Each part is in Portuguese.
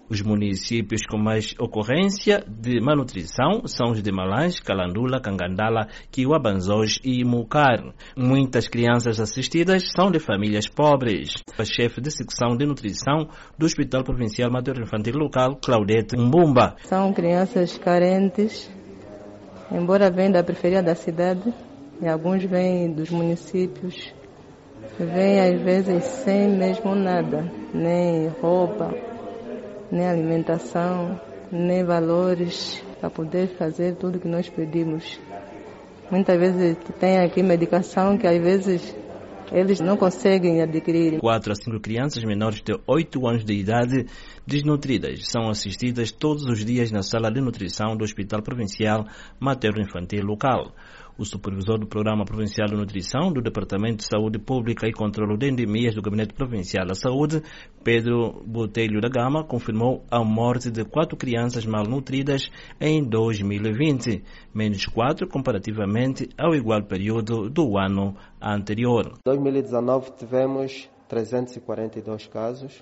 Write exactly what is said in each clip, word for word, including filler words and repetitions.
Os municípios com mais ocorrência de malnutrição são os de Malanje, Calandula, Cangandala, Kiuabanzós e Mucar. Muitas crianças assistidas são de famílias pobres. A chefe de secção de nutrição do Hospital Provincial Materno-Infantil Local, Claudete Mbumba. São crianças carentes, embora venham da periferia da cidade, e alguns vêm dos municípios, vêm às vezes sem mesmo nada, nem roupa, nem alimentação, nem valores para poder fazer tudo que nós pedimos. Muitas vezes tem aqui medicação que às vezes eles não conseguem adquirir. Quatro a cinco crianças menores de oito anos de idade desnutridas são assistidas todos os dias na sala de nutrição do Hospital Provincial Materno-Infantil Local. O supervisor do Programa Provincial de Nutrição do Departamento de Saúde Pública e Controlo de Endemias do Gabinete Provincial da Saúde, Pedro Botelho da Gama, confirmou a morte de quatro crianças malnutridas em dois mil e vinte, menos quatro comparativamente ao igual período do ano anterior. Em dois mil e dezenove tivemos trezentos e quarenta e dois casos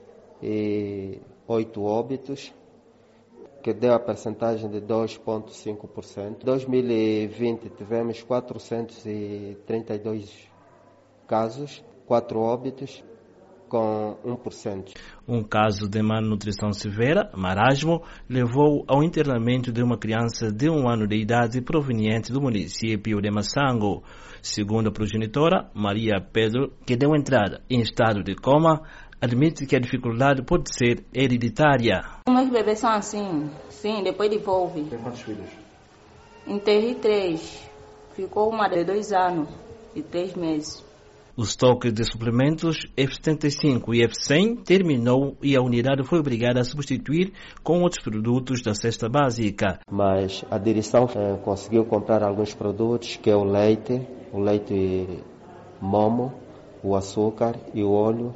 e oito óbitos, que deu a percentagem de dois vírgula cinco por cento. Em dois mil e vinte tivemos quatrocentos e trinta e dois casos, quatro óbitos, com um por cento. Um caso de malnutrição severa, marasmo, levou ao internamento de uma criança de um ano de idade proveniente do município de Massango. Segundo a progenitora, Maria Pedro, que deu entrada em estado de coma, admite que a dificuldade pode ser hereditária. Meus bebês são assim, sim, depois devolve. Tem quantos filhos? Enterrei três. Ficou uma de dois anos e três meses. O estoque de suplementos F setenta e cinco e F cem terminou e a unidade foi obrigada a substituir com outros produtos da cesta básica. Mas a direção eh, conseguiu comprar alguns produtos, que é o leite, o leite momo, o açúcar e o óleo,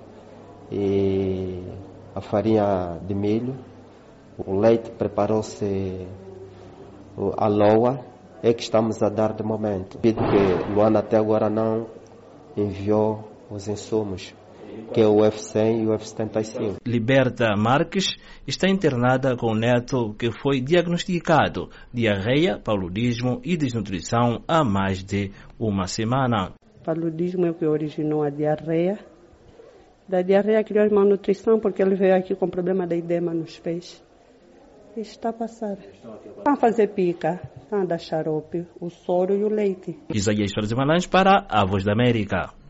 e a farinha de milho. O leite preparou-se a loa, é que estamos a dar de momento. Que Luana até agora não enviou os insumos, que é o F cem e o F setenta e cinco. Liberta Marques está internada com o neto que foi diagnosticado diarreia, paludismo e desnutrição há mais de uma semana. Paludismo é o que originou a diarreia. Da diarreia criou malnutrição porque ele veio aqui com problema de edema nos pés. Está a passar. Estão a fazer pica, estão a dar xarope, o soro e o leite. Isaías Soares de Malanje para a Voz da América.